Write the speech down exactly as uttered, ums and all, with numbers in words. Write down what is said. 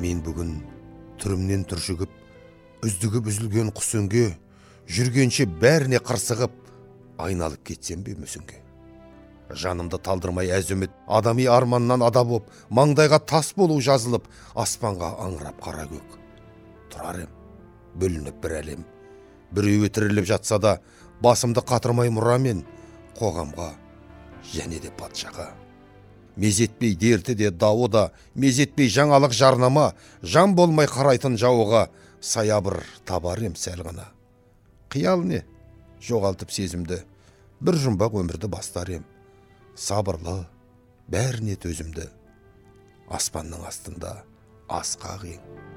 мен бүгін түрімнен түршігіп, үздігіп үзілген құс үнге, жүргенше бәріне қырсығып, айналып кетсем бе мүсінге. Жанымды талдырмай әз үміт, адами арманнан ада боп, маңдайға тас болу жазылып, аспанға аңырап қара көк. Тұрар ем, бөлініп бір әлем, біреуі тіріліп жатса да, басымды қатырмай мұрамен, қоғамға, және де патшаға. Мезетпей дерті де, дауы да, мезетпей жаңалық жарнама, жан болмай қарайтын жауға, саябыр табар ем сәл ғана. Қиял не? Жоғалтып сезімді, бір жұмбақ өмірді бастар ем. Сабырлы, бәріне төзімді, аспанның астында асқақ ең.